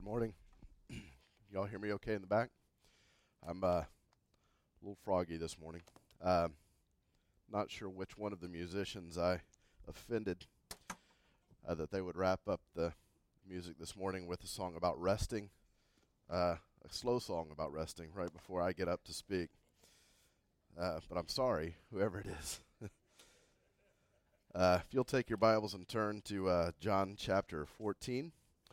Morning. Y'all hear me okay in the back? I'm a little froggy this morning. Not sure which one of the musicians I offended that they would wrap up the music this morning with a song about resting, a slow song about resting right before I get up to speak. But I'm sorry, whoever it is. If you'll take your Bibles and turn to John chapter 14.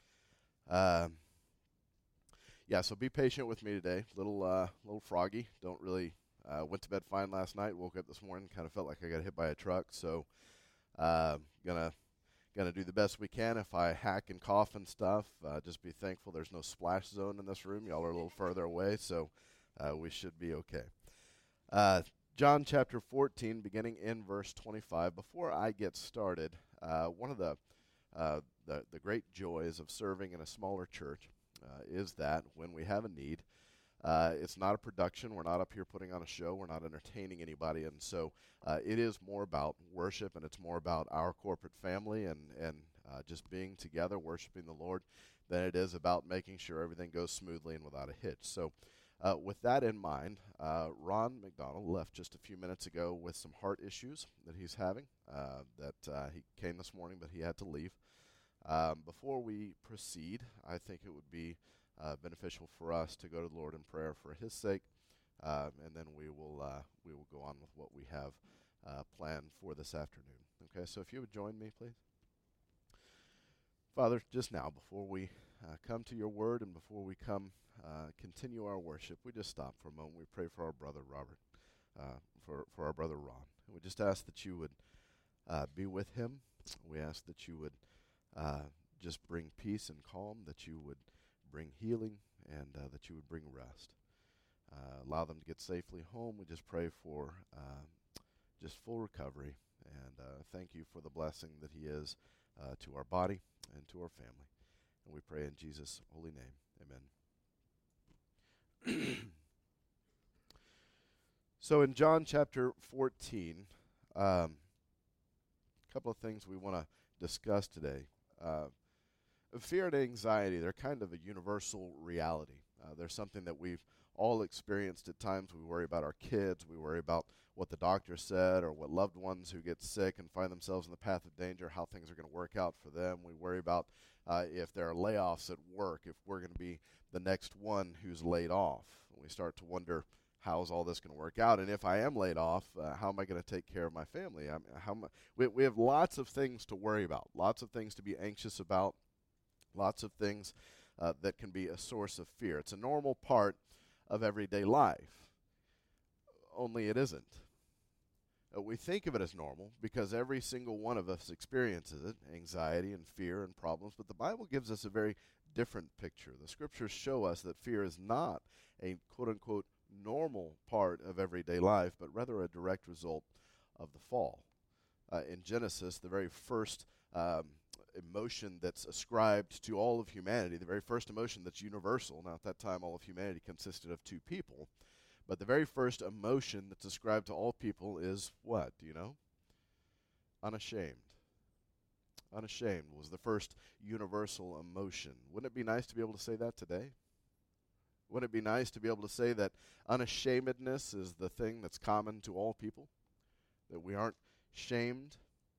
So be patient with me today. Little froggy. Don't really went to bed fine last night. Woke up this morning, kind of felt like I got hit by a truck. So gonna do the best we can. If I hack and cough and stuff, just be thankful there's no splash zone in this room. Y'all are a little further away, so we should be okay. John chapter 14, beginning in verse 25. Before I get started, one of the great joys of serving in a smaller church is that when we have a need, it's not a production. We're not up here putting on a show. We're not entertaining anybody. And so it is more about worship, and it's more about our corporate family and just being together, worshiping the Lord, than it is about making sure everything goes smoothly and without a hitch. So with that in mind, Ron McDonald left just a few minutes ago with some heart issues that he's having. He came this morning, but he had to leave. Before we proceed, I think it would be beneficial for us to go to the Lord in prayer for His sake, and then we will go on with what we have planned for this afternoon. Okay, so if you would join me, please. Father, just now, before we come to Your Word and before we continue our worship, we just stop for a moment. We pray for our brother Robert, for our brother Ron. And we just ask that You would be with him. We ask that You would just bring peace and calm, that You would bring healing, and that You would bring rest. Allow them to get safely home. We just pray for just full recovery, and thank You for the blessing that he is to our body and to our family. And we pray in Jesus' holy name. Amen. So in John chapter 14, a couple of things we want to discuss today. Fear and anxiety, they're kind of a universal reality. They're something that we've all experienced at times. We worry about our kids. We worry about what the doctor said, or what loved ones who get sick and find themselves in the path of danger, how things are going to work out for them. We worry about if there are layoffs at work, if we're going to be the next one who's laid off. We start to wonder, how's all this going to work out? And if I am laid off, how am I going to take care of my family? We have lots of things to worry about, lots of things to be anxious about, lots of things that can be a source of fear. It's a normal part of everyday life, only it isn't. We think of it as normal because every single one of us experiences it, anxiety and fear and problems, but the Bible gives us a very different picture. The Scriptures show us that fear is not a quote-unquote normal part of everyday life, but rather a direct result of the fall. In Genesis, the very first emotion that's ascribed to all of humanity, the very first emotion that's universal. Now, at that time, all of humanity consisted of two people, but the very first emotion that's ascribed to all people is what? Do you know? Unashamed. Unashamed was the first universal emotion. Wouldn't it be nice to be able to say that today? Wouldn't it be nice to be able to say that unashamedness is the thing that's common to all people? That we aren't shamed?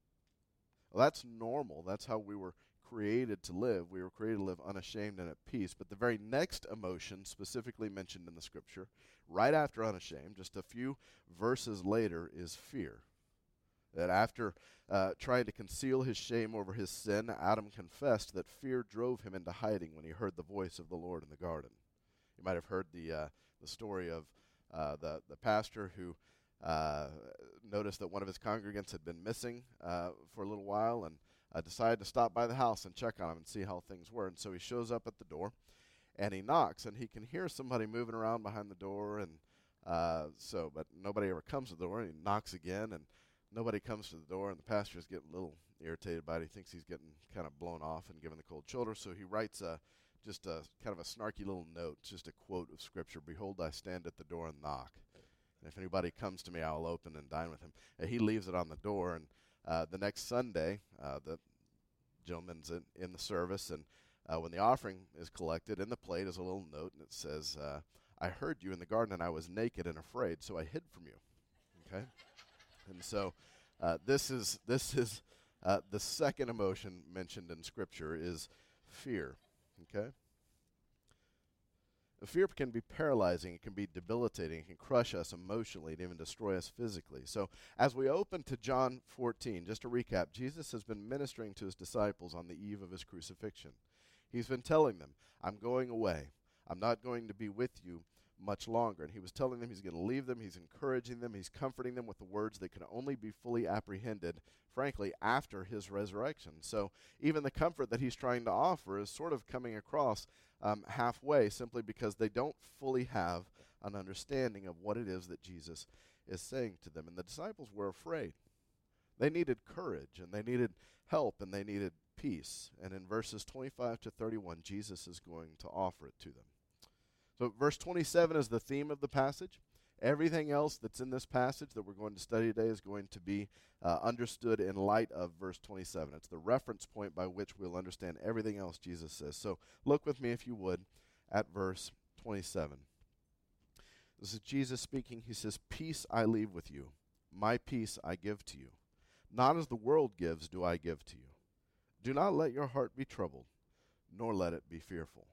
Well, that's normal. That's how we were created to live. We were created to live unashamed and at peace. But the very next emotion specifically mentioned in the Scripture, right after unashamed, just a few verses later, is fear. That after trying to conceal his shame over his sin, Adam confessed that fear drove him into hiding when he heard the voice of the Lord in the garden. You might have heard the story of the pastor who noticed that one of his congregants had been missing for a little while, and decided to stop by the house and check on him and see how things were. And so he shows up at the door, and he knocks, and he can hear somebody moving around behind the door, and but nobody ever comes to the door. And he knocks again, and nobody comes to the door, and the pastor's getting a little irritated by it. He thinks he's getting kind of blown off and given the cold shoulder, so he writes just a kind of a snarky little note, just a quote of Scripture: "Behold, I stand at the door and knock. And if anybody comes to me, I'll open and dine with him." And he leaves it on the door, and the next Sunday, the gentleman's in the service, and When the offering is collected, in the plate is a little note, and it says, I heard you in the garden, and I was naked and afraid, so I hid from you. Okay? And so this is the second emotion mentioned in Scripture is fear. Okay? Fear can be paralyzing, it can be debilitating, it can crush us emotionally and even destroy us physically. So as we open to John 14, just to recap, Jesus has been ministering to his disciples on the eve of his crucifixion. He's been telling them, I'm going away. I'm not going to be with you much longer. And he was telling them he's going to leave them, he's encouraging them, he's comforting them with the words that can only be fully apprehended, frankly, after his resurrection. So even the comfort that he's trying to offer is sort of coming across halfway, simply because they don't fully have an understanding of what it is that Jesus is saying to them. And the disciples were afraid. They needed courage, and they needed help, and they needed peace. And in verses 25 to 31, Jesus is going to offer it to them. So verse 27 is the theme of the passage. Everything else that's in this passage that we're going to study today is going to be understood in light of verse 27. It's the reference point by which we'll understand everything else Jesus says. So look with me, if you would, at verse 27. This is Jesus speaking. He says, Peace I leave with you. My peace I give to you. Not as the world gives do I give to you. Do not let your heart be troubled, nor let it be fearful.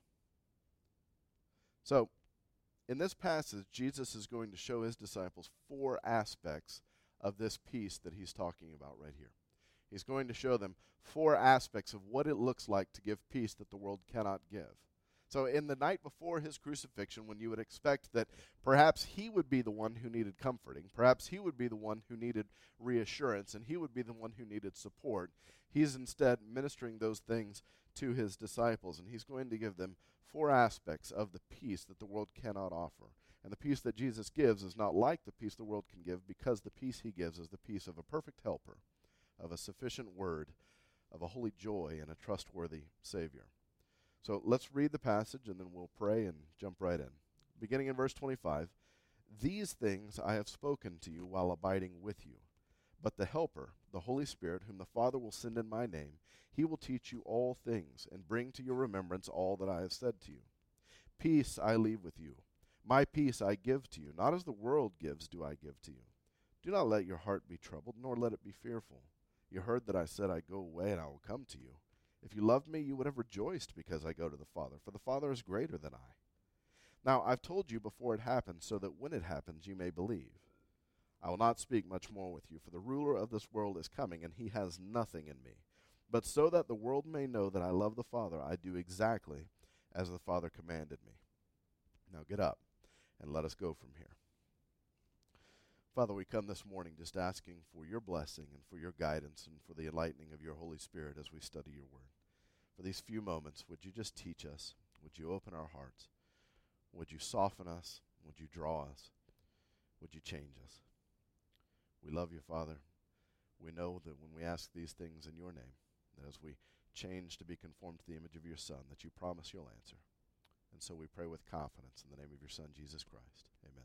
So, in this passage, Jesus is going to show his disciples four aspects of this peace that he's talking about right here. He's going to show them four aspects of what it looks like to give peace that the world cannot give. So in the night before his crucifixion, when you would expect that perhaps he would be the one who needed comforting, perhaps he would be the one who needed reassurance, and he would be the one who needed support, he's instead ministering those things to his disciples, and he's going to give them four aspects of the peace that the world cannot offer. And the peace that Jesus gives is not like the peace the world can give, because the peace he gives is the peace of a perfect helper, of a sufficient word, of a holy joy, and a trustworthy Savior. So let's read the passage, and then we'll pray and jump right in. Beginning in verse 25, These things I have spoken to you while abiding with you. But the Helper, the Holy Spirit, whom the Father will send in my name, he will teach you all things, and bring to your remembrance all that I have said to you. Peace I leave with you. My peace I give to you. Not as the world gives do I give to you. Do not let your heart be troubled, nor let it be fearful. You heard that I said I go away, and I will come to you. If you loved me, you would have rejoiced because I go to the Father, for the Father is greater than I. Now I've told you before it happens, so that when it happens you may believe. I will not speak much more with you, for the ruler of this world is coming, and he has nothing in me. But so that the world may know that I love the Father, I do exactly as the Father commanded me. Now get up, and let us go from here. Father, we come this morning just asking for your blessing and for your guidance and for the enlightening of your Holy Spirit as we study your word. For these few moments, would you just teach us? Would you open our hearts? Would you soften us? Would you draw us? Would you change us? We love you, Father. We know that when we ask these things in your name, that as we change to be conformed to the image of your Son, that you promise you'll answer. And so we pray with confidence in the name of your Son, Jesus Christ. Amen.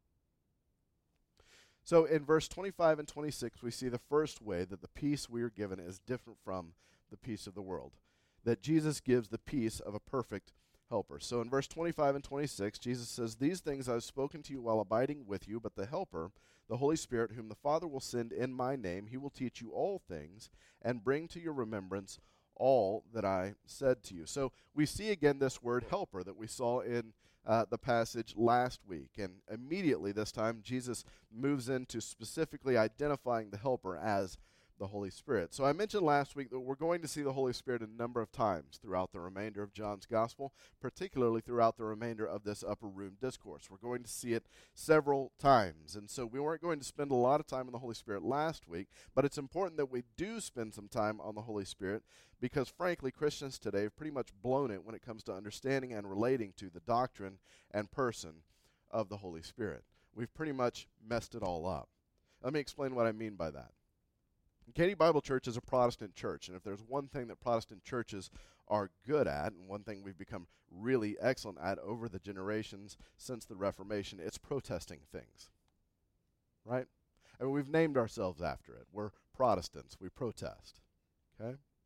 So in verse 25 and 26, we see the first way that the peace we are given is different from the peace of the world, that Jesus gives the peace of a perfect helper. So in verse 25 and 26, Jesus says, These things I have spoken to you while abiding with you, but the Helper, the Holy Spirit, whom the Father will send in my name, he will teach you all things and bring to your remembrance all that I said to you. So we see again this word helper that we saw in the passage last week. And immediately this time, Jesus moves into specifically identifying the helper as the Holy Spirit. So I mentioned last week that we're going to see the Holy Spirit a number of times throughout the remainder of John's Gospel, particularly throughout the remainder of this upper room discourse. We're going to see it several times. And so we weren't going to spend a lot of time on the Holy Spirit last week, but it's important that we do spend some time on the Holy Spirit because, frankly, Christians today have pretty much blown it when it comes to understanding and relating to the doctrine and person of the Holy Spirit. We've pretty much messed it all up. Let me explain what I mean by that. Katy Bible Church is a Protestant church, and if there's one thing that Protestant churches are good at, and one thing we've become really excellent at over the generations since the Reformation, it's protesting things, right? I mean, we've named ourselves after it. We're Protestants. We protest, okay?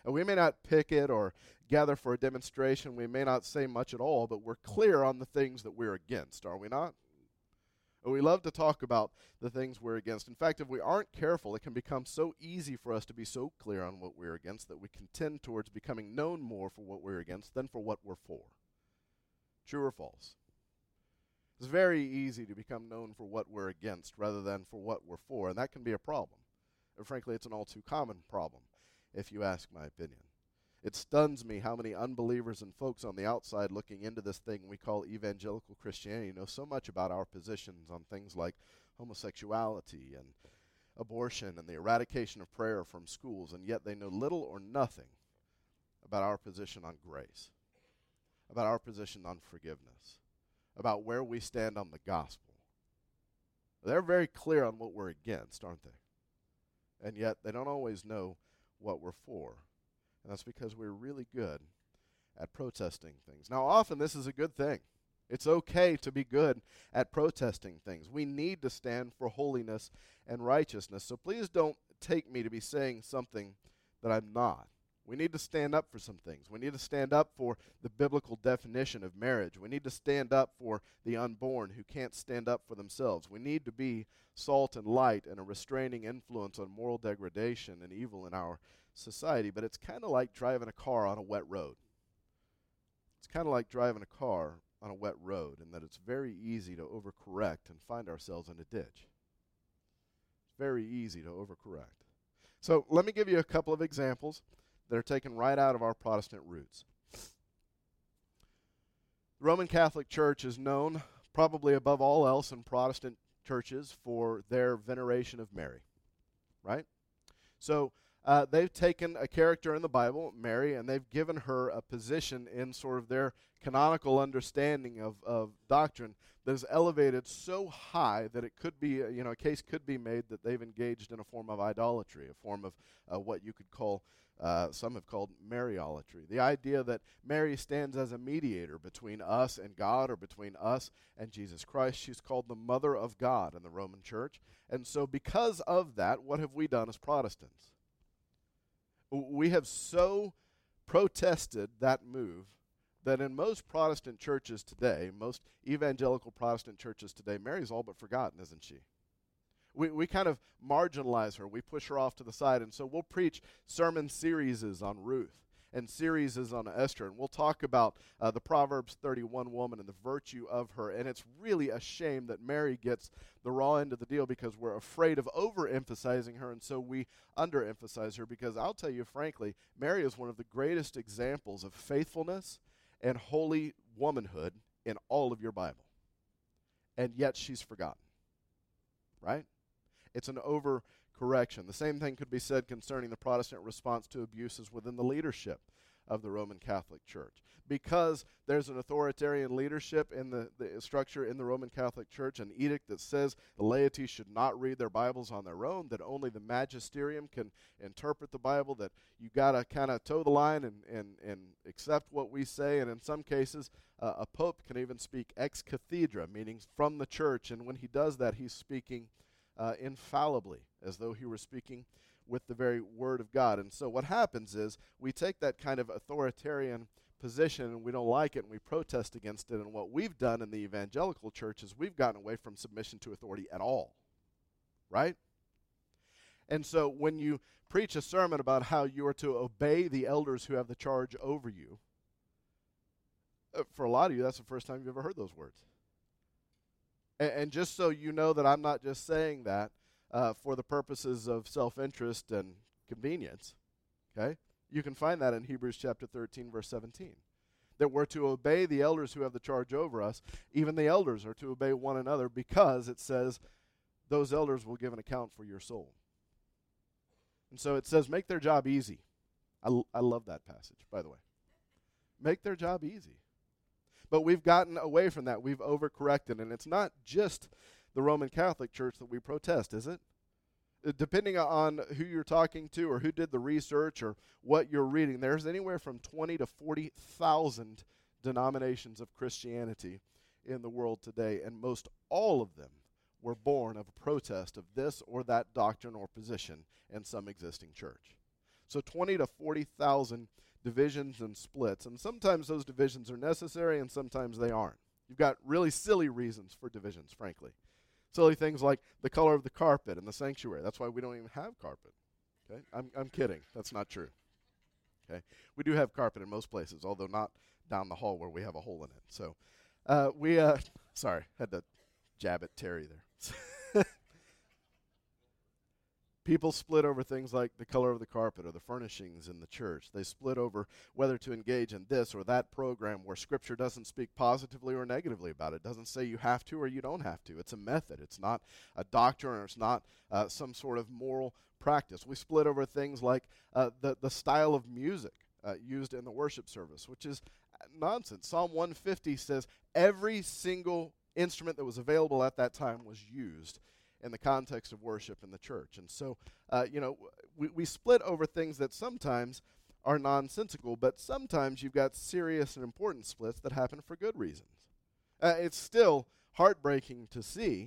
We may not picket or gather for a demonstration. We may not say much at all, but we're clear on the things that we're against, are we not? We love to talk about the things we're against. In fact, if we aren't careful, it can become so easy for us to be so clear on what we're against that we can tend towards becoming known more for what we're against than for what we're for. True or false? It's very easy to become known for what we're against rather than for what we're for, and that can be a problem. And frankly, it's an all too common problem, if you ask my opinion. It stuns me how many unbelievers and folks on the outside looking into this thing we call evangelical Christianity know so much about our positions on things like homosexuality and abortion and the eradication of prayer from schools, and yet they know little or nothing about our position on grace, about our position on forgiveness, about where we stand on the gospel. They're very clear on what we're against, aren't they? And yet they don't always know what we're for. And that's because we're really good at protesting things. Now, often this is a good thing. It's okay to be good at protesting things. We need to stand for holiness and righteousness. So please don't take me to be saying something that I'm not. We need to stand up for some things. We need to stand up for the biblical definition of marriage. We need to stand up for the unborn who can't stand up for themselves. We need to be salt and light and a restraining influence on moral degradation and evil in our society. But it's kind of like driving a car on a wet road. It's kind of like driving a car on a wet road in that it's very easy to overcorrect and find ourselves in a ditch. It's very easy to overcorrect. So let me give you a couple of examples that are taken right out of our Protestant roots. The Roman Catholic Church is known, probably above all else in Protestant churches, for their veneration of Mary, right? So they've taken a character in the Bible, Mary, and they've given her a position in sort of their canonical understanding of doctrine that is elevated so high that it could be, a case could be made that they've engaged in a form of idolatry, a form of what you could call, some have called Mariolatry. The idea that Mary stands as a mediator between us and God, or between us and Jesus Christ. She's called the Mother of God in the Roman Church. And so because of that, what have we done as Protestants? We have so protested that move that in most Protestant churches today, most evangelical Protestant churches today, Mary's all but forgotten, isn't she? We kind of marginalize her. We push her off to the side. And so we'll preach sermon series on Ruth and series on Esther. And we'll talk about the Proverbs 31 woman and the virtue of her. And it's really a shame that Mary gets the raw end of the deal because we're afraid of overemphasizing her. And so we underemphasize her because I'll tell you frankly, Mary is one of the greatest examples of faithfulness and holy womanhood in all of your Bible. And yet she's forgotten, right? It's an overcorrection. The same thing could be said concerning the Protestant response to abuses within the leadership of the Roman Catholic Church. Because there's an authoritarian leadership in the structure in the Roman Catholic Church, an edict that says the laity should not read their Bibles on their own, that only the magisterium can interpret the Bible, that you got to kind of toe the line and accept what we say, and in some cases, a pope can even speak ex cathedra, meaning from the church, and when he does that, he's speaking infallibly, as though he were speaking with the very word of God. And so what happens is we take that kind of authoritarian position and we don't like it and we protest against it. And what we've done in the evangelical church is we've gotten away from submission to authority at all, right? And so when you preach a sermon about how you are to obey the elders who have the charge over you, for a lot of you, that's the first time you've ever heard those words. And just so you know that I'm not just saying that for the purposes of self-interest and convenience, okay? You can find that in Hebrews chapter 13, verse 17. That we're to obey the elders who have the charge over us. Even the elders are to obey one another because it says those elders will give an account for your soul. And so it says make their job easy. I love that passage, by the way. Make their job easy. But we've gotten away from that. We've overcorrected. And it's not just the Roman Catholic Church that we protest, is it? Depending on who you're talking to or who did the research or what you're reading, there's anywhere from 20 to 40,000 denominations of Christianity in the world today. And most all of them were born of a protest of this or that doctrine or position in some existing church. So 20 to 40,000 divisions and splits. And sometimes those divisions are necessary and sometimes they aren't. You've got really silly reasons for divisions, frankly. Silly things like the color of the carpet in the sanctuary. That's why we don't even have carpet. Okay? I'm kidding. That's not true. Okay? We do have carpet in most places, although not down the hall where we have a hole in it. So sorry, had to jab at Terry there. People split over things like the color of the carpet or the furnishings in the church. They split over whether to engage in this or that program where Scripture doesn't speak positively or negatively about it. It doesn't say you have to or you don't have to. It's a method. It's not a doctrine or it's not some sort of moral practice. We split over things like the style of music used in the worship service, which is nonsense. Psalm 150 says every single instrument that was available at that time was used in the context of worship in the church. And so, we split over things that sometimes are nonsensical, but sometimes you've got serious and important splits that happen for good reasons. It's still heartbreaking to see,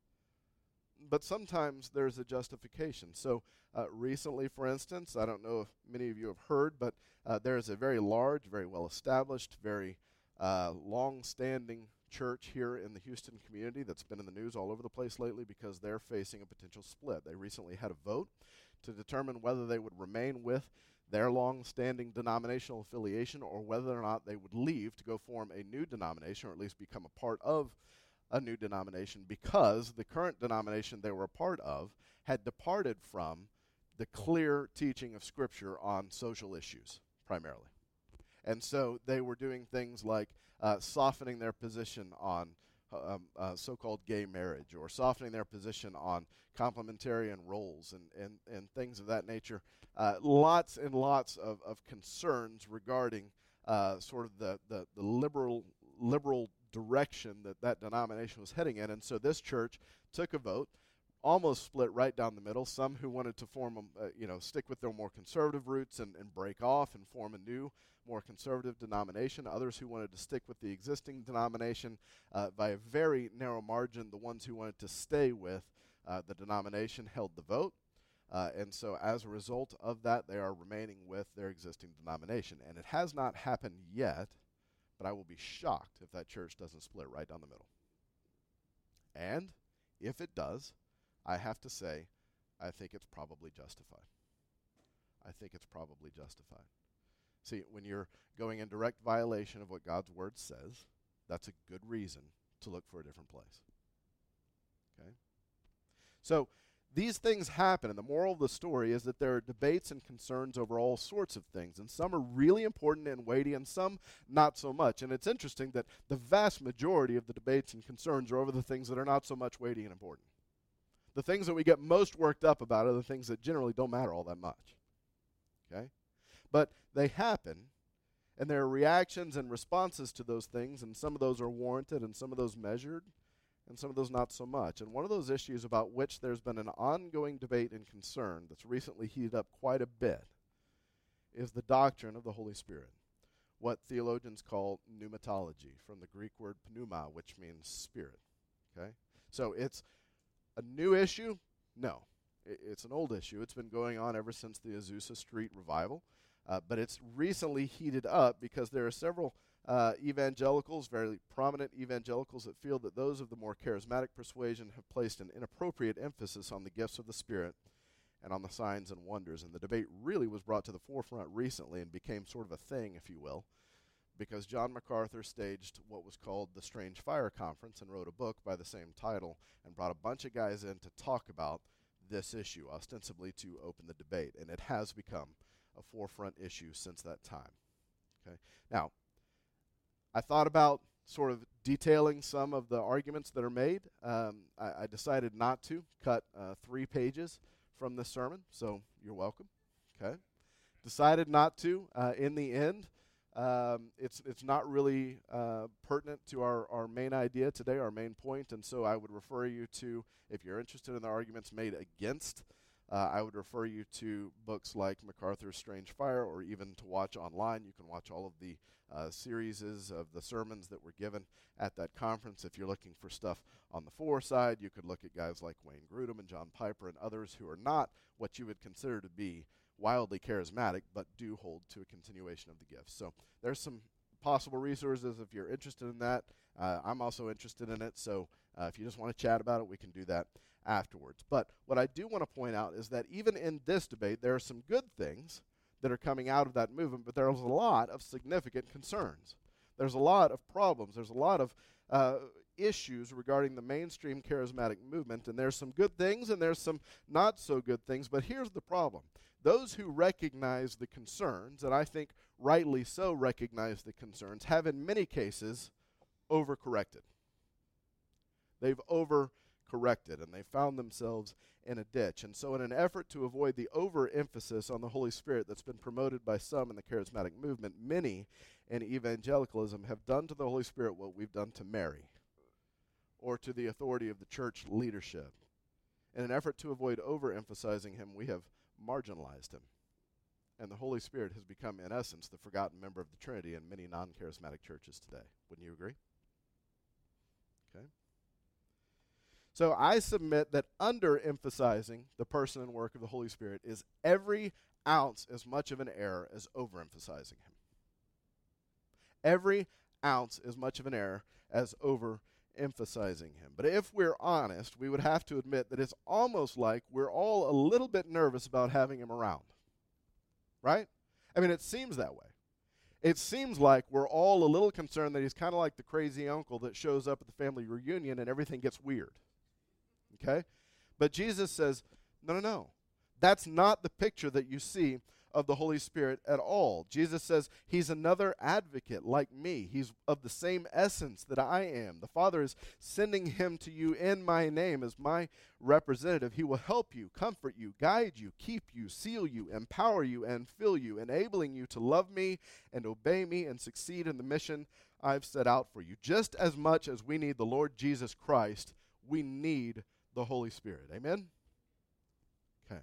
but sometimes there's a justification. So recently, for instance, I don't know if many of you have heard, but there is a very large, very well-established, very long-standing church here in the Houston community that's been in the news all over the place lately because they're facing a potential split. They recently had a vote to determine whether they would remain with their long-standing denominational affiliation or whether or not they would leave to go form a new denomination or at least become a part of a new denomination because the current denomination they were a part of had departed from the clear teaching of Scripture on social issues primarily. And so they were doing things like softening their position on so-called gay marriage or softening their position on complementarian roles and things of that nature. Lots and lots of concerns regarding sort of the liberal direction that denomination was heading in. And so this church took a vote, almost split right down the middle. Some who wanted to form, stick with their more conservative roots and break off and form a new, more conservative denomination. Others who wanted to stick with the existing denomination by a very narrow margin. The ones who wanted to stay with the denomination held the vote. And so as a result of that, they are remaining with their existing denomination. And it has not happened yet, but I will be shocked if that church doesn't split right down the middle. And if it does, I have to say, I think it's probably justified. I think it's probably justified. See, when you're going in direct violation of what God's Word says, that's a good reason to look for a different place. Okay? So, these things happen, and the moral of the story is that there are debates and concerns over all sorts of things, and some are really important and weighty, and some not so much. And it's interesting that the vast majority of the debates and concerns are over the things that are not so much weighty and important. The things that we get most worked up about are the things that generally don't matter all that much. Okay? But they happen, and there are reactions and responses to those things, and some of those are warranted, and some of those measured, and some of those not so much. And one of those issues about which there's been an ongoing debate and concern that's recently heated up quite a bit is the doctrine of the Holy Spirit, what theologians call pneumatology, from the Greek word pneuma, which means spirit. Okay? So it's a new issue? No. It's an old issue. It's been going on ever since the Azusa Street revival. But it's recently heated up because there are several evangelicals, very prominent evangelicals, that feel that those of the more charismatic persuasion have placed an inappropriate emphasis on the gifts of the Spirit and on the signs and wonders. And the debate really was brought to the forefront recently and became sort of a thing, if you will, because John MacArthur staged what was called the Strange Fire Conference and wrote a book by the same title and brought a bunch of guys in to talk about this issue, ostensibly to open the debate. And it has become a forefront issue since that time. Okay. Now, I thought about sort of detailing some of the arguments that are made. I decided not to cut 3 pages from this sermon, so you're welcome. Okay. Decided not to. In the end, it's not really pertinent to our main idea today, our main point, and so I would refer you to, if you're interested in the arguments made against, I would refer you to books like MacArthur's Strange Fire, or even to watch online. You can watch all of the series of the sermons that were given at that conference. If you're looking for stuff on the for side, you could look at guys like Wayne Grudem and John Piper and others who are not what you would consider to be wildly charismatic, but do hold to a continuation of the gifts. So there's some possible resources if you're interested in that. I'm also interested in it, so if you just want to chat about it, we can do that afterwards. But what I do want to point out is that even in this debate, there are some good things that are coming out of that movement, but there's a lot of significant concerns. There's a lot of problems. There's a lot of issues regarding the mainstream charismatic movement, and there's some good things and there's some not so good things, but here's the problem. Those who recognize the concerns, and I think rightly so recognize the concerns, have in many cases overcorrected. They've overcorrected, and they found themselves in a ditch. And so in an effort to avoid the overemphasis on the Holy Spirit that's been promoted by some in the charismatic movement, many in evangelicalism have done to the Holy Spirit what we've done to Mary or to the authority of the church leadership. In an effort to avoid overemphasizing him, we have marginalized him. And the Holy Spirit has become, in essence, the forgotten member of the Trinity in many non-charismatic churches today. Wouldn't you agree? Okay. So I submit that underemphasizing the person and work of the Holy Spirit is every ounce as much of an error as overemphasizing him. Every ounce as much of an error as overemphasizing him. But if we're honest, we would have to admit that it's almost like we're all a little bit nervous about having him around. Right? I mean, it seems that way. It seems like we're all a little concerned that he's kind of like the crazy uncle that shows up at the family reunion and everything gets weird. Okay? But Jesus says, no. That's not the picture that you see of the Holy Spirit at all. Jesus says he's another advocate like me. He's of the same essence that I am. The Father is sending him to you in my name as my representative. He will help you, comfort you, guide you, keep you, seal you, empower you, and fill you, enabling you to love me and obey me and succeed in the mission I've set out for you. Just as much as we need the Lord Jesus Christ, we need the Holy Spirit. Amen? Okay.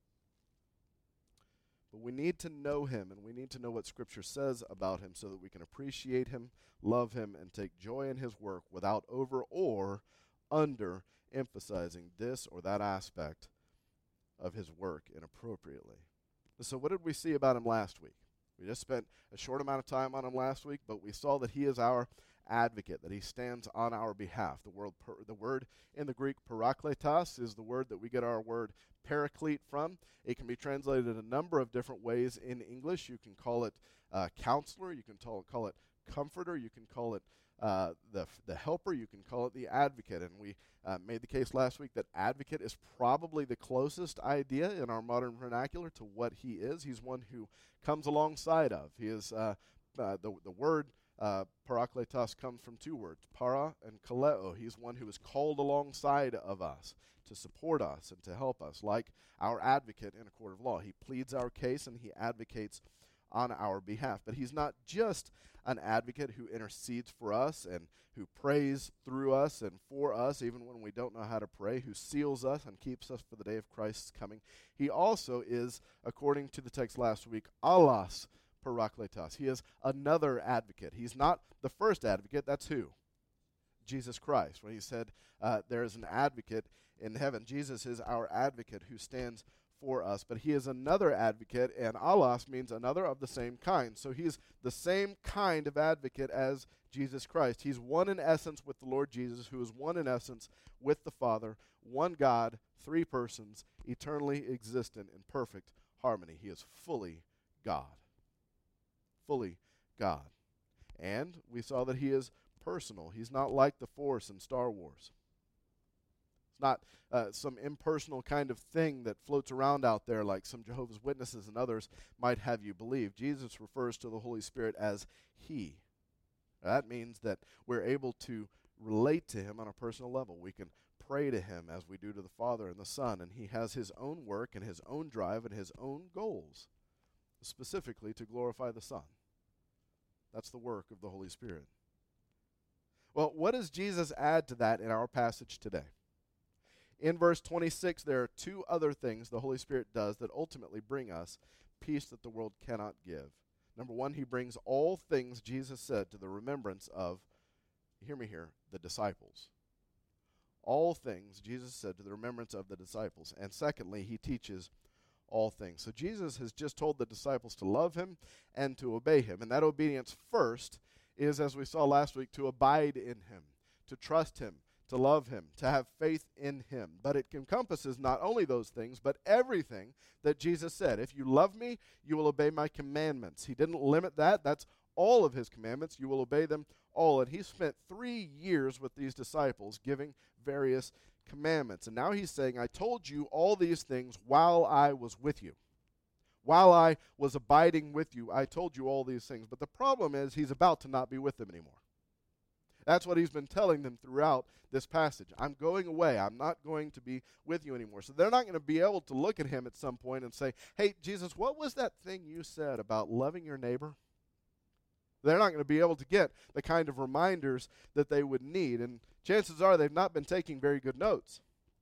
But we need to know him, and we need to know what Scripture says about him so that we can appreciate him, love him, and take joy in his work without over or under emphasizing this or that aspect of his work inappropriately. So what did we see about him last week? We just spent a short amount of time on him last week, but we saw that he is our advocate, that he stands on our behalf. The word in the Greek parakletos is the word that we get our word paraclete from. It can be translated a number of different ways in English. You can call it counselor, you can call it comforter, you can call it the helper, you can call it the advocate. And we made the case last week that advocate is probably the closest idea in our modern vernacular to what he is. He's one who comes alongside of. He is the word parakletos comes from two words, para and kaleo. He's one who is called alongside of us to support us and to help us, like our advocate in a court of law. He pleads our case and he advocates on our behalf. But he's not just an advocate who intercedes for us and who prays through us and for us, even when we don't know how to pray, who seals us and keeps us for the day of Christ's coming. He also is, according to the text last week, allos parakletos. He is another advocate. He's not the first advocate. That's who? Jesus Christ. When he said there is an advocate in heaven, Jesus is our advocate who stands for us, but he is another advocate, and allos means another of the same kind. So he's the same kind of advocate as Jesus Christ. He's one in essence with the Lord Jesus, who is one in essence with the Father, one God, three persons, eternally existent in perfect harmony. He is fully God. Fully God. And we saw that he is personal. He's not like the Force in Star Wars. It's not some impersonal kind of thing that floats around out there like some Jehovah's Witnesses and others might have you believe. Jesus refers to the Holy Spirit as he. That means that we're able to relate to him on a personal level. We can pray to him as we do to the Father and the Son, and he has his own work and his own drive and his own goals, specifically to glorify the Son. That's the work of the Holy Spirit. Well, what does Jesus add to that in our passage today? In verse 26, there are two other things the Holy Spirit does that ultimately bring us peace that the world cannot give. Number one, he brings all things Jesus said to the remembrance of, hear me here, the disciples. All things Jesus said to the remembrance of the disciples. And secondly, he teaches all things. So Jesus has just told the disciples to love him and to obey him. And that obedience first is, as we saw last week, to abide in him, to trust him, to love him, to have faith in him. But it encompasses not only those things, but everything that Jesus said. If you love me, you will obey my commandments. He didn't limit that. That's all of his commandments. You will obey them all. And he spent 3 years with these disciples giving various commandments. And now he's saying, I told you all these things while I was with you. While I was abiding with you, I told you all these things. But the problem is he's about to not be with them anymore. That's what he's been telling them throughout this passage. I'm going away. I'm not going to be with you anymore. So they're not going to be able to look at him at some point and say, hey, Jesus, what was that thing you said about loving your neighbor? They're not going to be able to get the kind of reminders that they would need. And chances are they've not been taking very good notes.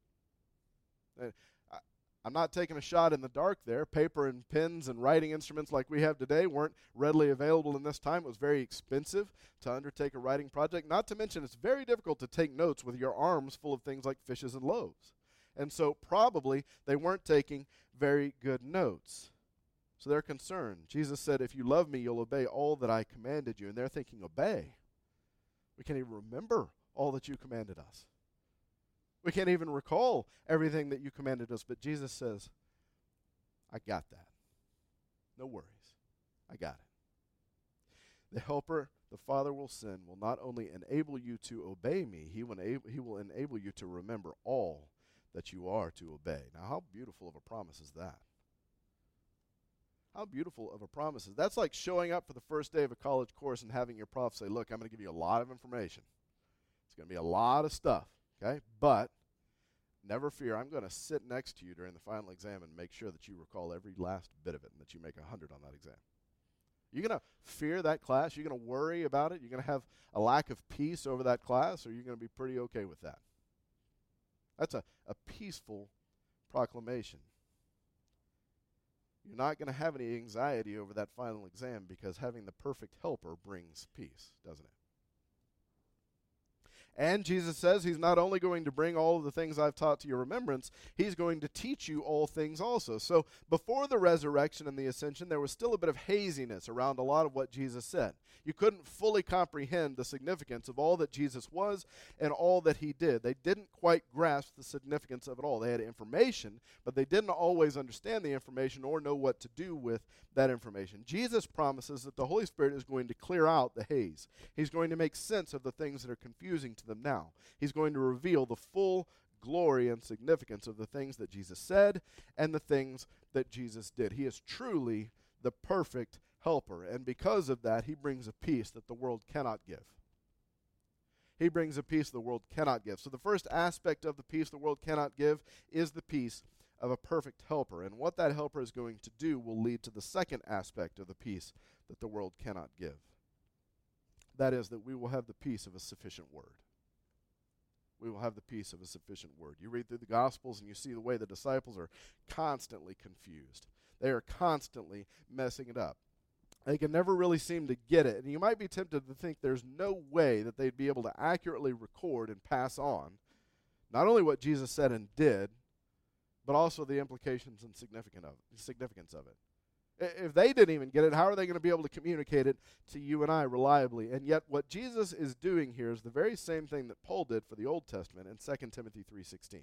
I'm not taking a shot in the dark there. Paper and pens and writing instruments like we have today weren't readily available in this time. It was very expensive to undertake a writing project. Not to mention it's very difficult to take notes with your arms full of things like fishes and loaves. And so probably they weren't taking very good notes. So they're concerned. Jesus said, if you love me, you'll obey all that I commanded you. And they're thinking, obey? We can't even remember all that you commanded us. We can't even recall everything that you commanded us. But Jesus says, I got that. No worries. I got it. The helper the Father will send will not only enable you to obey me, he will enable you to remember all that you are to obey. Now, how beautiful of a promise is that? How beautiful of a promise is that? That's like showing up for the first day of a college course and having your prof say, look, I'm going to give you a lot of information. It's going to be a lot of stuff. Okay, but never fear, I'm going to sit next to you during the final exam and make sure that you recall every last bit of it and that you make 100 on that exam. You're going to fear that class? You're going to worry about it? You're going to have a lack of peace over that class, or you're going to be pretty okay with that? That's a peaceful proclamation. You're not going to have any anxiety over that final exam because having the perfect helper brings peace, doesn't it? And Jesus says he's not only going to bring all of the things I've taught to your remembrance, he's going to teach you all things also. So before the resurrection and the ascension, there was still a bit of haziness around a lot of what Jesus said. You couldn't fully comprehend the significance of all that Jesus was and all that he did. They didn't quite grasp the significance of it all. They had information, but they didn't always understand the information or know what to do with that information. Jesus promises that the Holy Spirit is going to clear out the haze. He's going to make sense of the things that are confusing to them now. He's going to reveal the full glory and significance of the things that Jesus said and the things that Jesus did. He is truly the perfect helper, and because of that, he brings a peace that the world cannot give. He brings a peace the world cannot give. So the first aspect of the peace the world cannot give is the peace of a perfect helper. And what that helper is going to do will lead to the second aspect of the peace that the world cannot give. That is that we will have the peace of a sufficient word. We will have the peace of a sufficient word. You read through the Gospels and you see the way the disciples are constantly confused. They are constantly messing it up. They can never really seem to get it. And you might be tempted to think there's no way that they'd be able to accurately record and pass on not only what Jesus said and did, but also the implications and significance of it. If they didn't even get it, how are they going to be able to communicate it to you and I reliably? And yet what Jesus is doing here is the very same thing that Paul did for the Old Testament in 2 Timothy 3:16.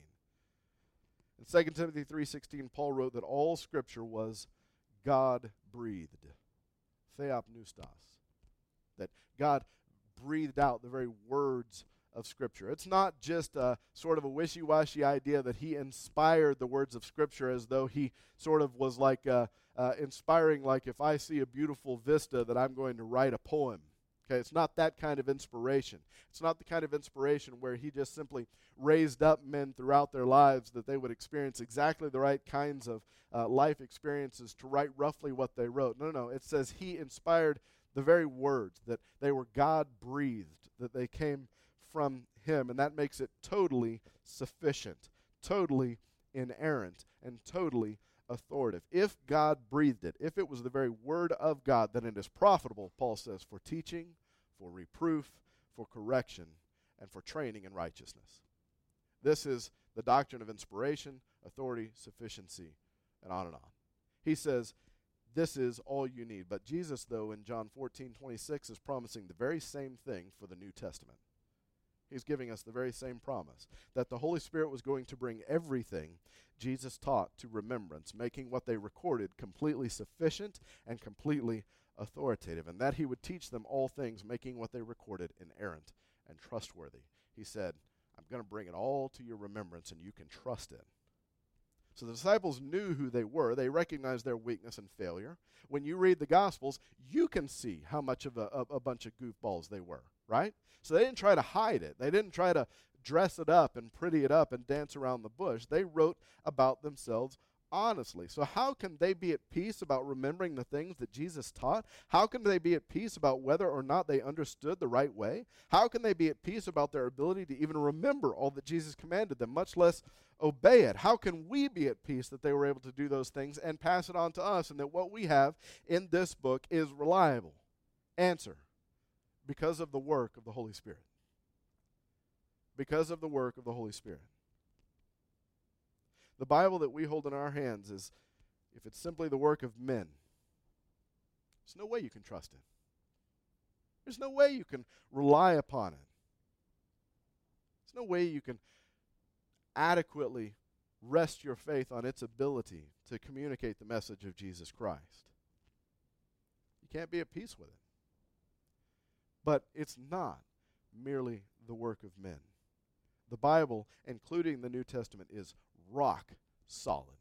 In 2 Timothy 3:16, Paul wrote that all Scripture was God-breathed. Theopneustos. That God breathed out the very words of Scripture. It's not just a sort of a wishy-washy idea that he inspired the words of Scripture as though he sort of was like inspiring, like if I see a beautiful vista that I'm going to write a poem. Okay, it's not that kind of inspiration. It's not the kind of inspiration where he just simply raised up men throughout their lives that they would experience exactly the right kinds of life experiences to write roughly what they wrote. No. It says he inspired the very words, that they were God-breathed, that they came from him, and that makes it totally sufficient, totally inerrant, and totally authoritative. If God breathed it, if it was the very word of God, then it is profitable, Paul says, for teaching, for reproof, for correction, and for training in righteousness. This is the doctrine of inspiration, authority, sufficiency and on and on. He says, this is all you need. But Jesus, though, in John 14:26, is promising the very same thing for the New Testament. He's giving us the very same promise, that the Holy Spirit was going to bring everything Jesus taught to remembrance, making what they recorded completely sufficient and completely authoritative, and that he would teach them all things, making what they recorded inerrant and trustworthy. He said, I'm going to bring it all to your remembrance, and you can trust it. So the disciples knew who they were. They recognized their weakness and failure. When you read the Gospels, you can see how much of a bunch of goofballs they were, right? So they didn't try to hide it. They didn't try to dress it up and pretty it up and dance around the bush. They wrote about themselves honestly. So how can they be at peace about remembering the things that Jesus taught? How can they be at peace about whether or not they understood the right way? How can they be at peace about their ability to even remember all that Jesus commanded them, much less obey it? How can we be at peace that they were able to do those things and pass it on to us, and that what we have in this book is reliable? Answer: because of the work of the Holy Spirit. Because of the work of the Holy Spirit. The Bible that we hold in our hands is, if it's simply the work of men, there's no way you can trust it. There's no way you can rely upon it. There's no way you can adequately rest your faith on its ability to communicate the message of Jesus Christ. You can't be at peace with it. But it's not merely the work of men. The Bible, including the New Testament, is rock solid.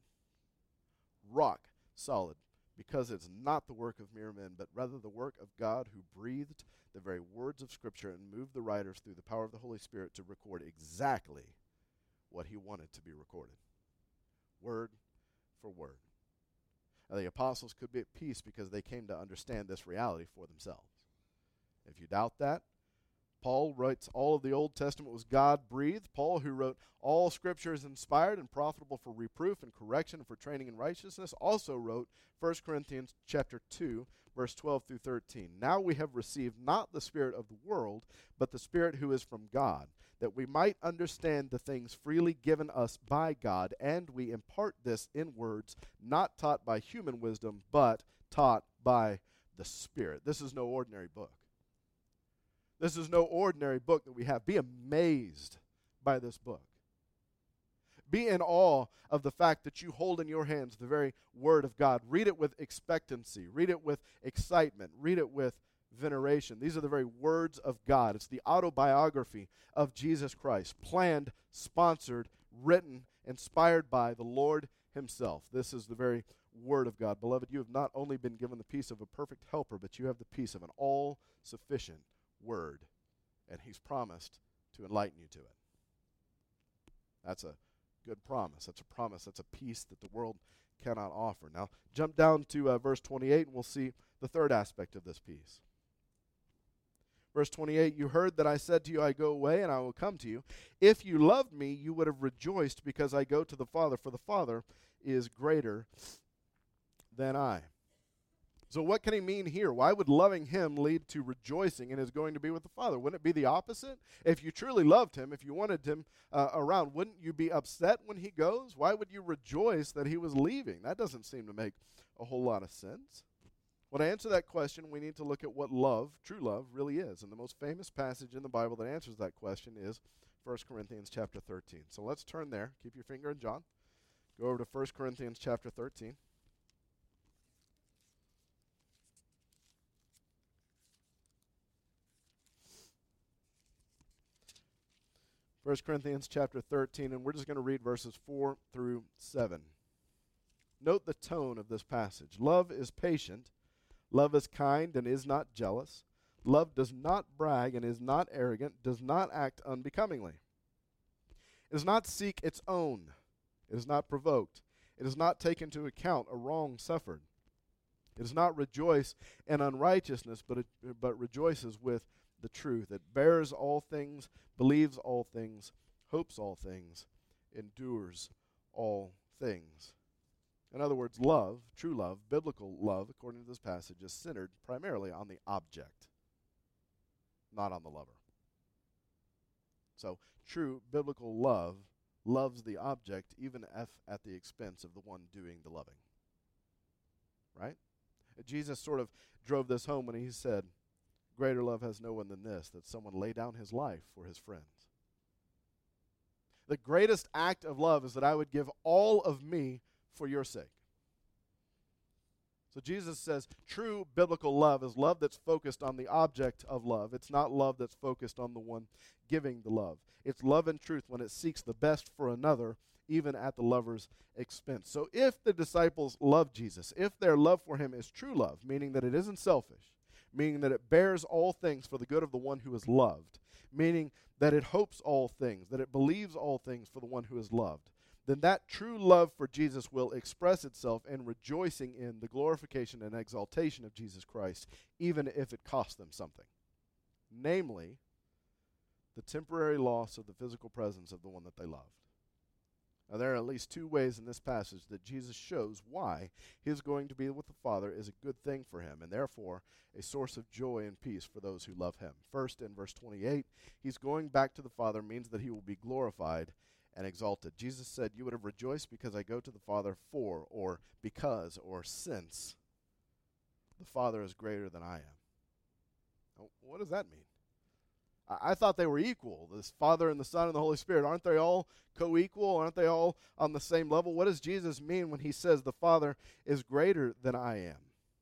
Rock solid, because it's not the work of mere men, but rather the work of God, who breathed the very words of Scripture and moved the writers through the power of the Holy Spirit to record exactly what he wanted to be recorded, word for word. Now, the apostles could be at peace because they came to understand this reality for themselves. If you doubt that, Paul writes all of the Old Testament was God-breathed. Paul, who wrote all Scripture is inspired and profitable for reproof and correction and for training in righteousness, also wrote 1 Corinthians chapter 2, verse 12 through 13. Now we have received not the spirit of the world, but the Spirit who is from God, that we might understand the things freely given us by God, and we impart this in words not taught by human wisdom, but taught by the Spirit. This is no ordinary book. This is no ordinary book that we have. Be amazed by this book. Be in awe of the fact that you hold in your hands the very Word of God. Read it with expectancy. Read it with excitement. Read it with veneration. These are the very words of God. It's the autobiography of Jesus Christ, planned, sponsored, written, inspired by the Lord himself. This is the very Word of God. Beloved, you have not only been given the peace of a perfect helper, but you have the peace of an all-sufficient Word, and he's promised to enlighten you to it. That's a good promise. That's a promise. That's a peace that the world cannot offer. Now, jump down to verse 28, and we'll see the third aspect of this peace. Verse 28, you heard that I said to you, I go away, and I will come to you. If you loved me, you would have rejoiced because I go to the Father, for the Father is greater than I. So what can he mean here? Why would loving him lead to rejoicing in his going to be with the Father? Wouldn't it be the opposite? If you truly loved him, if you wanted him around, wouldn't you be upset when he goes? Why would you rejoice that he was leaving? That doesn't seem to make a whole lot of sense. Well, to answer that question, we need to look at what love, true love, really is. And the most famous passage in the Bible that answers that question is 1 Corinthians chapter 13. So let's turn there. Keep your finger in John. Go over to 1 Corinthians chapter 13. 1 Corinthians chapter 13, and we're just going to read verses 4 through 7. Note the tone of this passage. Love is patient. Love is kind and is not jealous. Love does not brag and is not arrogant, does not act unbecomingly. It does not seek its own. It is not provoked. It does not take into account a wrong suffered. It does not rejoice in unrighteousness, but rejoices with the truth. It bears all things, believes all things, hopes all things, endures all things. In other words, love, true love, biblical love, according to this passage, is centered primarily on the object, not on the lover. So, true biblical love loves the object even if at the expense of the one doing the loving. Right? Jesus sort of drove this home when he said, greater love has no one than this, that someone lay down his life for his friends. The greatest act of love is that I would give all of me for your sake. So Jesus says true biblical love is love that's focused on the object of love. It's not love that's focused on the one giving the love. It's love and truth when it seeks the best for another, even at the lover's expense. So if the disciples love Jesus, if their love for him is true love, meaning that it isn't selfish, meaning that it bears all things for the good of the one who is loved, meaning that it hopes all things, that it believes all things for the one who is loved, then that true love for Jesus will express itself in rejoicing in the glorification and exaltation of Jesus Christ, even if it costs them something. Namely, the temporary loss of the physical presence of the one that they loved. Now, there are at least two ways in this passage that Jesus shows why his going to be with the Father is a good thing for him, and therefore a source of joy and peace for those who love him. First, in verse 28, he's going back to the Father means that he will be glorified and exalted. Jesus said, you would have rejoiced because I go to the Father for, or because, or since the Father is greater than I am. Now, what does that mean? I thought they were equal, this Father and the Son and the Holy Spirit. Aren't they all co-equal? Aren't they all on the same level? What does Jesus mean when he says the Father is greater than I am?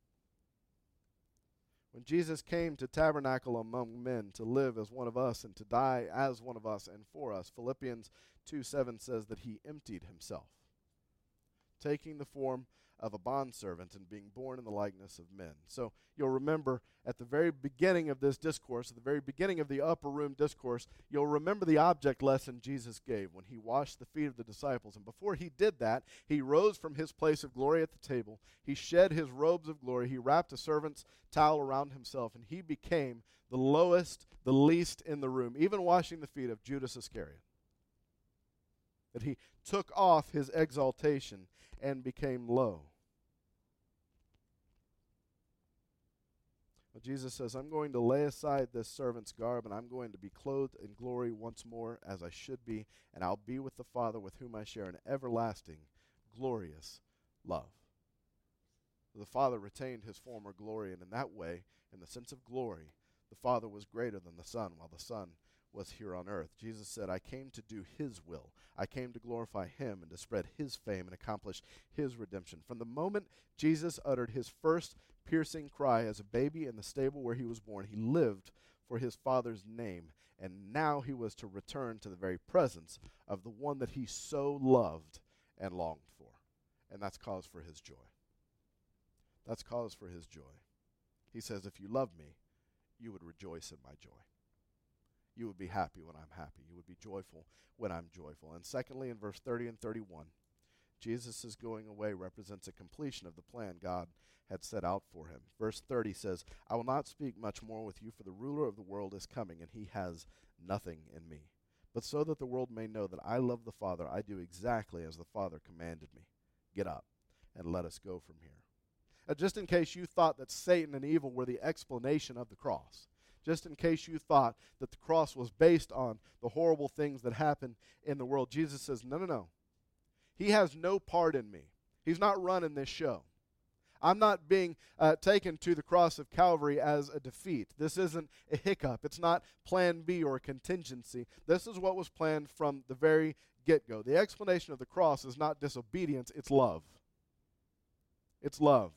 When Jesus came to tabernacle among men, to live as one of us and to die as one of us and for us, Philippians 2:7 says that he emptied himself, taking the form of a bondservant and being born in the likeness of men. So you'll remember at the very beginning of this discourse, at the very beginning of the upper room discourse, you'll remember the object lesson Jesus gave when he washed the feet of the disciples. And before he did that, he rose from his place of glory at the table. He shed his robes of glory. He wrapped a servant's towel around himself, and he became the lowest, the least in the room, even washing the feet of Judas Iscariot. That he took off his exaltation and became low. Well, Jesus says, I'm going to lay aside this servant's garb, and I'm going to be clothed in glory once more as I should be, and I'll be with the Father with whom I share an everlasting, glorious love. The Father retained his former glory, and in that way, in the sense of glory, the Father was greater than the Son, while the Son was here on earth. Jesus said, I came to do his will. I came to glorify him and to spread his fame and accomplish his redemption. From the moment Jesus uttered his first piercing cry as a baby in the stable where he was born, he lived for his Father's name, and now he was to return to the very presence of the one that he so loved and longed for. And that's cause for his joy. That's cause for his joy. He says, if you love me, you would rejoice in my joy. You would be happy when I'm happy. You would be joyful when I'm joyful. And secondly, in verse 30 and 31, Jesus' going away represents a completion of the plan God had set out for him. Verse 30 says, I will not speak much more with you, for the ruler of the world is coming, and he has nothing in me. But so that the world may know that I love the Father, I do exactly as the Father commanded me. Get up and let us go from here. Just in case you thought that Satan and evil were the explanation of the cross, just in case you thought that the cross was based on the horrible things that happen in the world, Jesus says, no. He has no part in me. He's not running this show. I'm not being taken to the cross of Calvary as a defeat. This isn't a hiccup. It's not plan B or a contingency. This is what was planned from the very get-go. The explanation of the cross is not disobedience, it's love. It's love.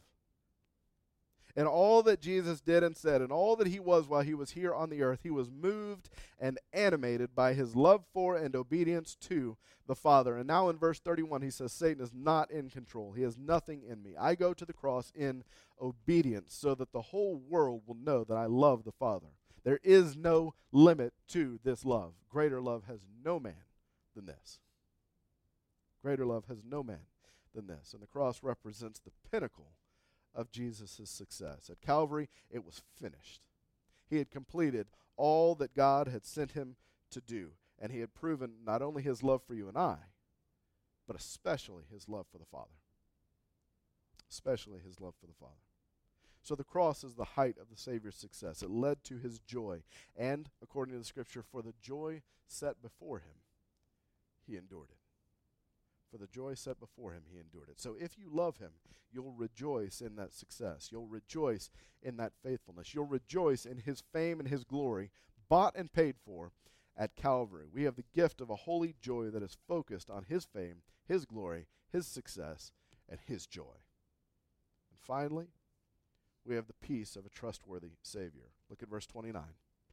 And all that Jesus did and said, and all that he was while he was here on the earth, he was moved and animated by his love for and obedience to the Father. And now in verse 31, he says, Satan is not in control. He has nothing in me. I go to the cross in obedience so that the whole world will know that I love the Father. There is no limit to this love. Greater love has no man than this. Greater love has no man than this. And the cross represents the pinnacle of Jesus' success. At Calvary, it was finished. He had completed all that God had sent him to do, and he had proven not only his love for you and I, but especially his love for the Father. Especially his love for the Father. So the cross is the height of the Savior's success. It led to his joy, and, according to the Scripture, for the joy set before him, he endured it. For the joy set before him, he endured it. So if you love him, you'll rejoice in that success. You'll rejoice in that faithfulness. You'll rejoice in his fame and his glory, bought and paid for at Calvary. We have the gift of a holy joy that is focused on his fame, his glory, his success, and his joy. And finally, we have the peace of a trustworthy Savior. Look at verse 29.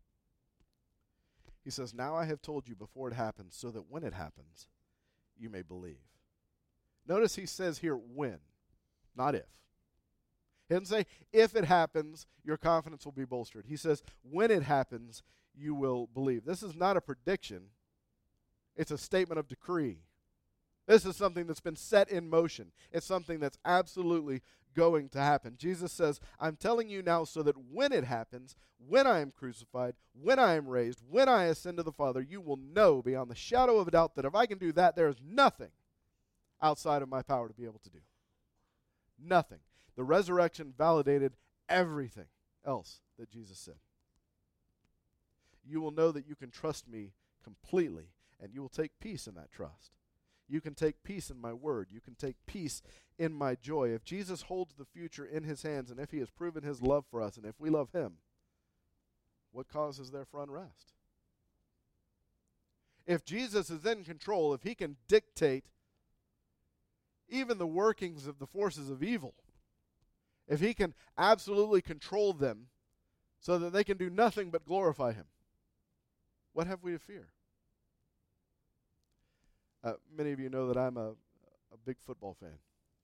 He says, "Now I have told you before it happens, so that when it happens, you may believe." Notice he says here when, not if. He doesn't say if it happens, your confidence will be bolstered. He says when it happens, you will believe. This is not a prediction. It's a statement of decree. This is something that's been set in motion. It's something that's absolutely going to happen. Jesus says, I'm telling you now so that when it happens, when I am crucified, when I am raised, when I ascend to the Father, you will know beyond the shadow of a doubt that if I can do that, there is nothing outside of my power to be able to do. Nothing. The resurrection validated everything else that Jesus said. You will know that you can trust me completely, and you will take peace in that trust. You can take peace in my word. You can take peace in my joy. If Jesus holds the future in his hands, and if he has proven his love for us, and if we love him, what cause is there for unrest? If Jesus is in control, if he can dictate even the workings of the forces of evil, if he can absolutely control them so that they can do nothing but glorify him, what have we to fear? Many of you know that I'm a big football fan.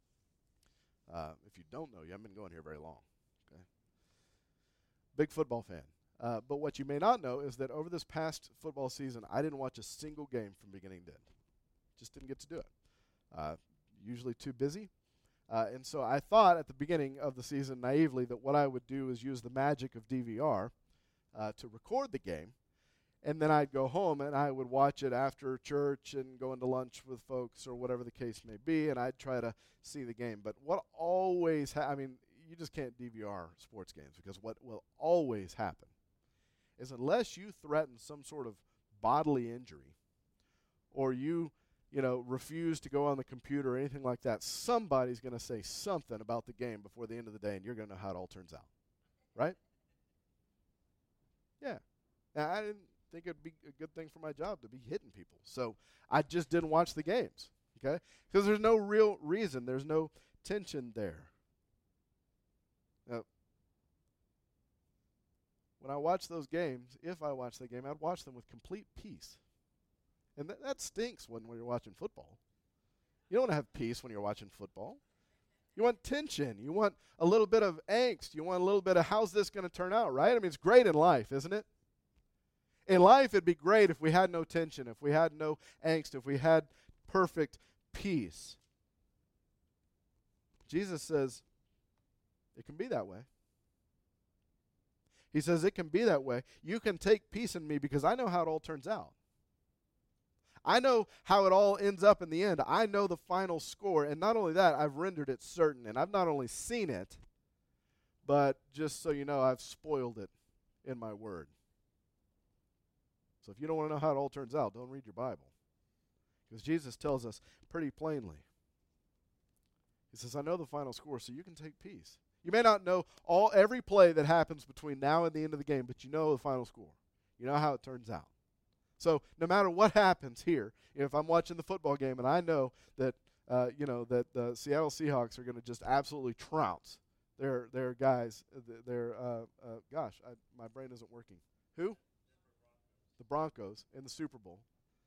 If you don't know, you haven't been going here very long. Okay? Big football fan. But what you may not know is that over this past football season, I didn't watch a single game from beginning to end. Just didn't get to do it. Usually too busy. And so I thought at the beginning of the season, naively, that what I would do is use the magic of DVR to record the game. And then I'd go home and I would watch it after church and go into lunch with folks or whatever the case may be, and I'd try to see the game. But what always you just can't DVR sports games, because what will always happen is unless you threaten some sort of bodily injury or you refuse to go on the computer or anything like that, somebody's going to say something about the game before the end of the day, and you're going to know how it all turns out. Right? Yeah. Now, I didn't think it'd be a good thing for my job to be hitting people. So I just didn't watch the games, okay? Because there's no real reason. There's no tension there. Now, when I watch those games, if I watch the game, I'd watch them with complete peace. And that stinks when you're watching football. You don't have peace when you're watching football. You want tension. You want a little bit of angst. You want a little bit of how's this going to turn out, right? I mean, it's great in life, isn't it? In life, it'd be great if we had no tension, if we had no angst, if we had perfect peace. Jesus says it can be that way. He says it can be that way. You can take peace in me because I know how it all turns out. I know how it all ends up in the end. I know the final score. And not only that, I've rendered it certain. And I've not only seen it, but just so you know, I've spoiled it in my word. So if you don't want to know how it all turns out, don't read your Bible. Because Jesus tells us pretty plainly. He says, I know the final score, so you can take peace. You may not know every play that happens between now and the end of the game, but you know the final score. You know how it turns out. So no matter what happens here, if I'm watching the football game and I know that that the Seattle Seahawks are going to just absolutely trounce their guys, my brain isn't working. Who? The Broncos in the Super Bowl.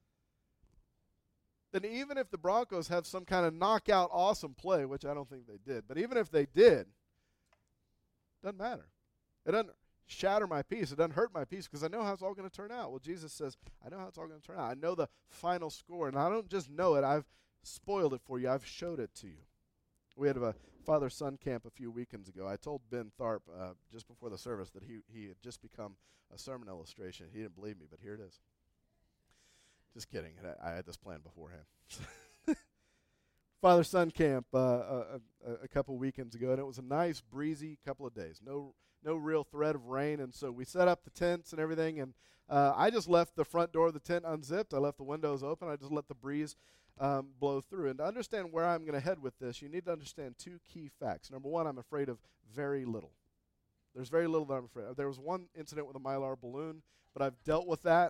Then even if the Broncos have some kind of knockout awesome play, which I don't think they did, but even if they did, doesn't matter. It doesn't shatter my peace. It doesn't hurt my peace because I know how it's all going to turn out. Well, Jesus says, I know how it's all going to turn out. I know the final score, and I don't just know it. I've spoiled it for you. I've showed it to you. We had a father-son camp a few weekends ago. I told Ben Tharp just before the service that he had just become a sermon illustration. He didn't believe me, but here it is. Just kidding. I had this plan beforehand. father-son camp a couple weekends ago, and it was a nice, breezy couple of days. No real threat of rain, and so we set up the tents and everything, and I just left the front door of the tent unzipped. I left the windows open. I just let the breeze blow through. And to understand where I'm going to head with this, you need to understand two key facts. Number one, I'm afraid of very little. There's very little that I'm afraid of. There was one incident with a Mylar balloon, but I've dealt with that,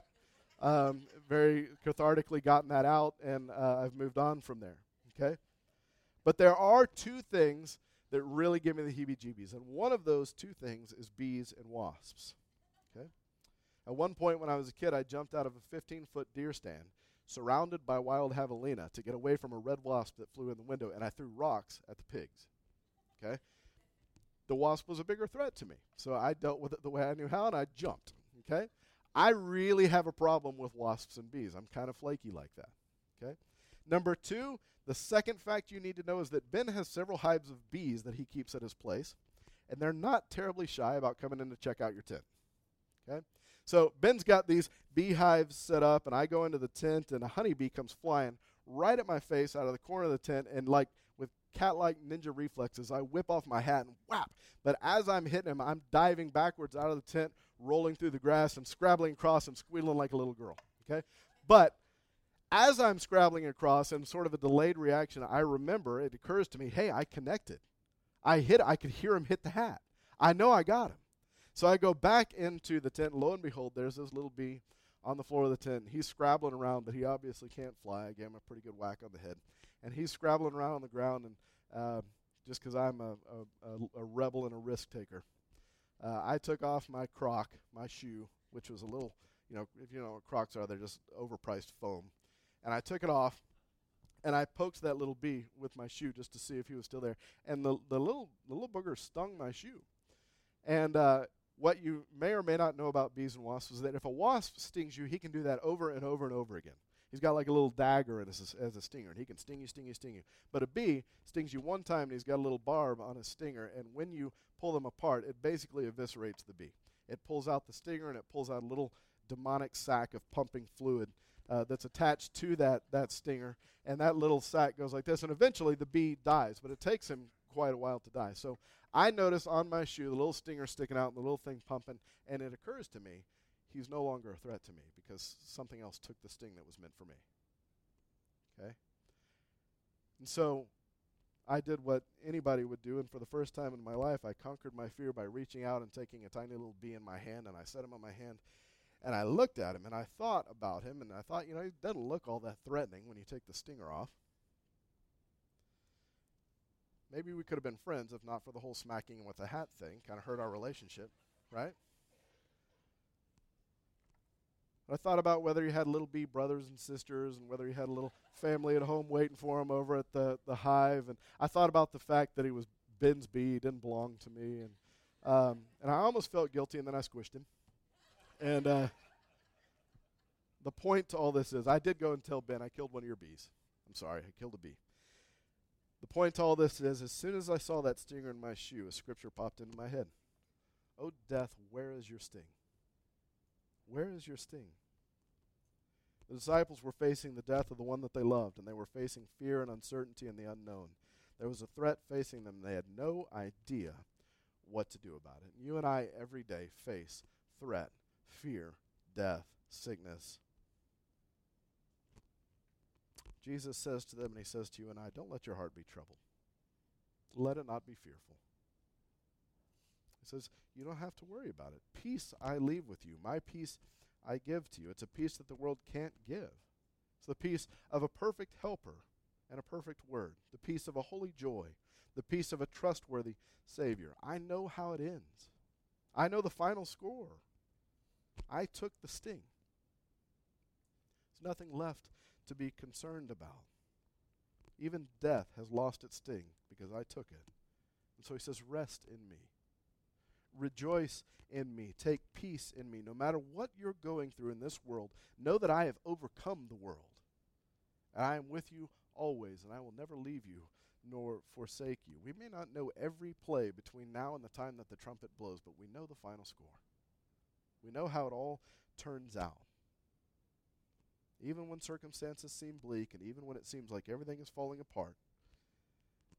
very cathartically gotten that out, and I've moved on from there. Okay? But there are two things that really give me the heebie-jeebies, and one of those two things is bees and wasps. Okay? At one point when I was a kid, I jumped out of a 15-foot deer stand, surrounded by wild javelina, to get away from a red wasp that flew in the window, and I threw rocks at the pigs. Okay? The wasp was a bigger threat to me, so I dealt with it the way I knew how, and I jumped. Okay? I really have a problem with wasps and bees. I'm kind of flaky like that. Okay? Number two, the second fact you need to know is that Ben has several hives of bees that he keeps at his place, and they're not terribly shy about coming in to check out your tent. Okay? So Ben's got these beehives set up, and I go into the tent, and a honeybee comes flying right at my face out of the corner of the tent, and like with cat-like ninja reflexes, I whip off my hat and whap. But as I'm hitting him, I'm diving backwards out of the tent, rolling through the grass, and scrabbling across and squealing like a little girl. Okay? But as I'm scrabbling across and sort of a delayed reaction, I remember, it occurs to me, hey, I connected. I could hear him hit the hat. I know I got him. So I go back into the tent, and lo and behold, there's this little bee on the floor of the tent. He's scrabbling around, but he obviously can't fly. I gave him a pretty good whack on the head. And he's scrabbling around on the ground, and just because I'm a rebel and a risk taker, I took off my Croc, my shoe, which was a little, if you know what Crocs are, they're just overpriced foam. And I took it off, and I poked that little bee with my shoe just to see if he was still there. And the little booger stung my shoe. And what you may or may not know about bees and wasps is that if a wasp stings you, he can do that over and over and over again. He's got like a little dagger as a stinger, and he can sting you. But a bee stings you one time, and he's got a little barb on his stinger, and when you pull them apart, it basically eviscerates the bee. It pulls out the stinger, and it pulls out a little demonic sac of pumping fluid that's attached to that stinger, and that little sac goes like this, and eventually the bee dies, but it takes him quite a while to die. So I notice on my shoe the little stinger sticking out and the little thing pumping, and it occurs to me he's no longer a threat to me because something else took the sting that was meant for me. Okay? And so I did what anybody would do, and for the first time in my life, I conquered my fear by reaching out and taking a tiny little bee in my hand, and I set him on my hand, and I looked at him, and I thought about him, and I thought, he doesn't look all that threatening when you take the stinger off. Maybe we could have been friends if not for the whole smacking with a hat thing. Kind of hurt our relationship, right? I thought about whether he had little bee brothers and sisters and whether he had a little family at home waiting for him over at the hive. And I thought about the fact that he was Ben's bee. He didn't belong to me. And I almost felt guilty, and then I squished him. And the point to all this is I did go and tell Ben, I killed one of your bees. I'm sorry, I killed a bee. The point to all this is, as soon as I saw that stinger in my shoe, a scripture popped into my head. "O death, where is your sting? Where is your sting?" The disciples were facing the death of the one that they loved, and they were facing fear and uncertainty and the unknown. There was a threat facing them, and they had no idea what to do about it. And you and I every day face threat, fear, death, sickness. Jesus says to them, and he says to you and I, don't let your heart be troubled. Let it not be fearful. He says, you don't have to worry about it. Peace I leave with you. My peace I give to you. It's a peace that the world can't give. It's the peace of a perfect helper and a perfect word. The peace of a holy joy. The peace of a trustworthy Savior. I know how it ends. I know the final score. I took the sting. There's nothing left to be concerned about. Even death has lost its sting because I took it. And so he says, rest in me. Rejoice in me. Take peace in me. No matter what you're going through in this world, know that I have overcome the world. And I am with you always, and I will never leave you nor forsake you. We may not know every play between now and the time that the trumpet blows, but we know the final score. We know how it all turns out. Even when circumstances seem bleak, and even when it seems like everything is falling apart,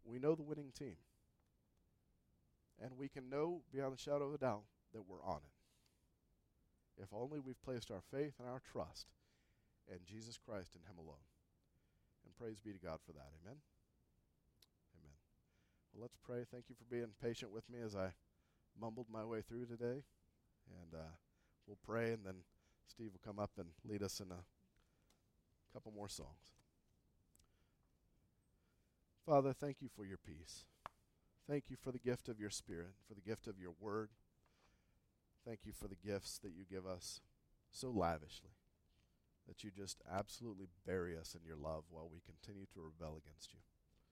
we know the winning team. And we can know beyond a shadow of a doubt that we're on it. If only we've placed our faith and our trust in Jesus Christ and Him alone. And praise be to God for that. Amen? Amen. Well, let's pray. Thank you for being patient with me as I mumbled my way through today. And we'll pray, and then Steve will come up and lead us in a couple more songs. Father, thank you for your peace. Thank you for the gift of your Spirit, for the gift of your word. Thank you for the gifts that you give us so lavishly, that you just absolutely bury us in your love while we continue to rebel against you.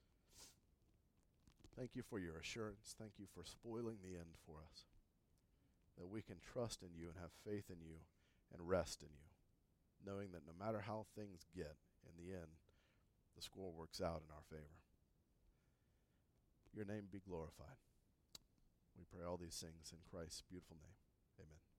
Thank you for your assurance. Thank you for spoiling the end for us, that we can trust in you and have faith in you and rest in you, knowing that no matter how things get, in the end, the score works out in our favor. Your name be glorified. We pray all these things in Christ's beautiful name. Amen.